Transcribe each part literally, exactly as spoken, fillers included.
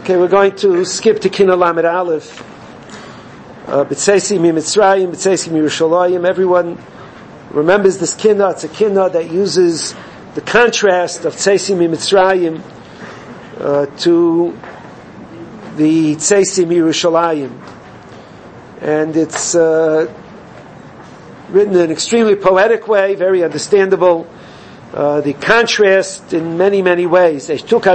Okay, we're going to skip to Kina Lamed Aleph. B'tzeisi mi Mitzrayim, B'tzeisi mi Yerushalayim. Everyone remembers this Kina. It's a Kina that uses the contrast of Tzeisi mi Mitzrayim uh, to the Tzeisi mi Yerushalayim. And it's uh, written in an extremely poetic way, very understandable. Uh, the contrast in many, many ways. The, the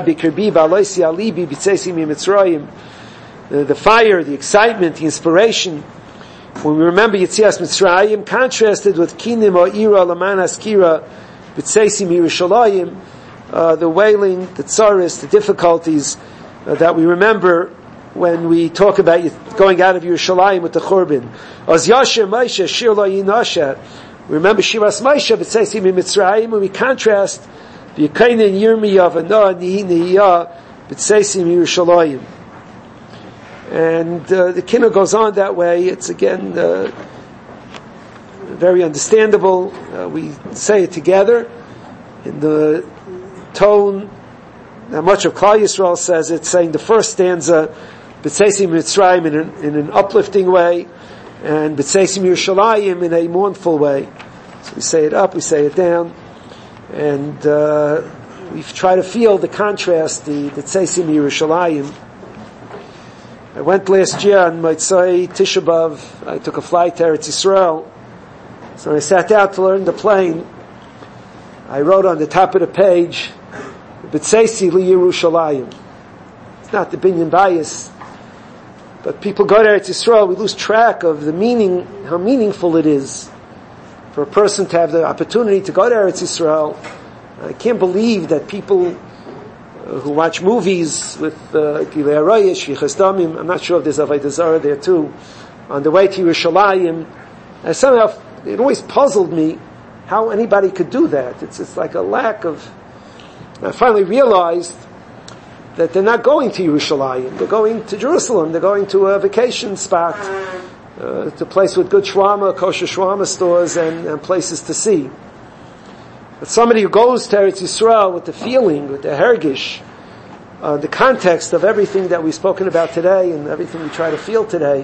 fire, the excitement, the inspiration. When we remember Yetzias Mitzrayim, contrasted with Kinim or Ira Laman Askira, B'tzeisi Yerushalayim, uh, the wailing, the tsaris, the difficulties uh, that we remember when we talk about going out of Yerushalayim with the Churban. Oz Yasher Moshe Shir Lo Yinasha. Remember Shiras Moshe, B'tzeisi mi Mitzrayim, and we contrast the Yekainen Yirmiyah V'Noah Nihi Nihiyah B'tzeisi mi Yerushalayim. And uh, the Kina goes on that way. It's again uh, very understandable. Uh, we say it together in the tone. Now much of Klal Yisrael says it, saying the first stanza, B'tzeisi mi Mitzrayim, in an, in an uplifting way, and B'tzeisi mi Yerushalayim in a mournful way. So we say it up, we say it down, and uh, we try to feel the contrast, the B'tzeisi mi Yerushalayim. I went last year on Motzei Tisha B'Av. I took a flight to Eretz Yisrael. So when I sat down to learn the plane, I wrote on the top of the page, B'tzeisi li Yerushalayim. It's not the Binyan bias. But people go to Eretz Yisrael, we lose track of the meaning, how meaningful it is for a person to have the opportunity to go to Eretz Yisrael. I can't believe that people uh, who watch movies with Gilei Arayah, Shvichas Damim, I'm not sure if there's Avodah Zarah there too, on the way to Yerushalayim, and somehow it always puzzled me how anybody could do that. It's, it's like a lack of... I finally realized that they're not going to Yerushalayim, they're going to Jerusalem, they're going to a vacation spot, uh, to a place with good shawarma, kosher shawarma stores, and, and places to see. But somebody who goes to Eretz Yisrael with the feeling, with the hergish, uh, the context of everything that we've spoken about today, and everything we try to feel today.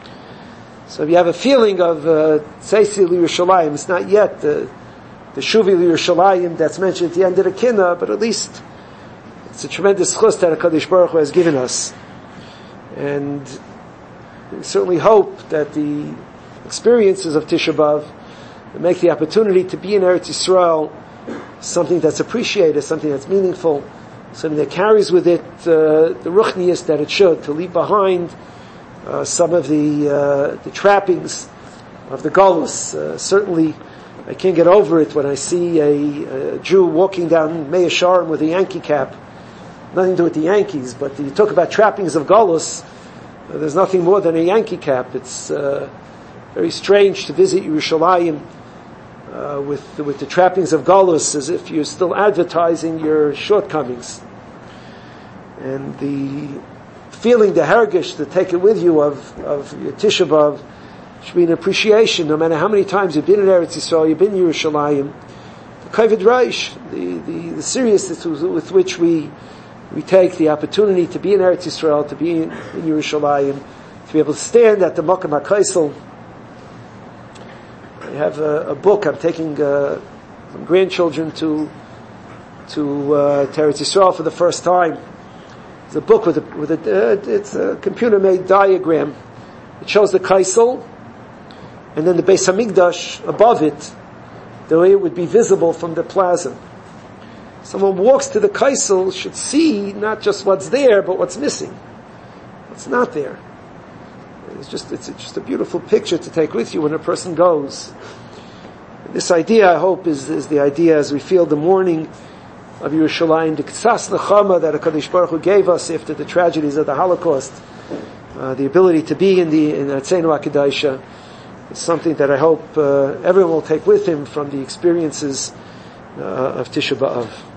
So if you have a feeling of Tzeisi li Yerushalayim, it's not yet the, the Shuvi li Yerushalayim that's mentioned at the end of the Kina, but at least it's a tremendous chus that HaKadosh Baruch Hu has given us. And we certainly hope that the experiences of Tisha B'Av make the opportunity to be in Eretz Yisrael something that's appreciated, something that's meaningful, something that carries with it uh, the ruchnius that it should, to leave behind uh, some of the uh, the trappings of the Golus. Uh, certainly, I can't get over it when I see a, a Jew walking down Mea Sharim with a Yankee cap. Nothing to do with the Yankees, but you talk about trappings of Golus, uh, there's nothing more than a Yankee cap. It's uh, very strange to visit Yerushalayim uh, with with the trappings of Golus, as if you're still advertising your shortcomings. And the feeling, the hergish, to take it with you of of your Tisha B'Av should be an appreciation. No matter how many times you've been in Eretz Yisrael, you've been in Yerushalayim, the kavod reish, the the, the seriousness with which we we take the opportunity to be in Eretz Yisrael, to be in, in Yerushalayim, to be able to stand at the Mokem HaKaisel. I have a, a book. I'm taking uh, some grandchildren to to uh, to Eretz Yisrael for the first time. It's a book with a with a uh, it's a computer-made diagram. It shows the Kaisel, and then the Beis Hamikdash above it, the way it would be visible from the plaza. Someone walks to the Kaisel should see not just what's there, but what's missing, what's not there. It's just it's just a beautiful picture to take with you when a person goes. And this idea, I hope, is, is the idea as we feel the mourning of Yerushalayim, the K'sas Nechama that HaKadosh Baruch Hu gave us after the tragedies of the Holocaust, uh, the ability to be in the in Atzenu HaKadoshah, is something that I hope uh, everyone will take with him from the experiences uh, of Tisha B'Av.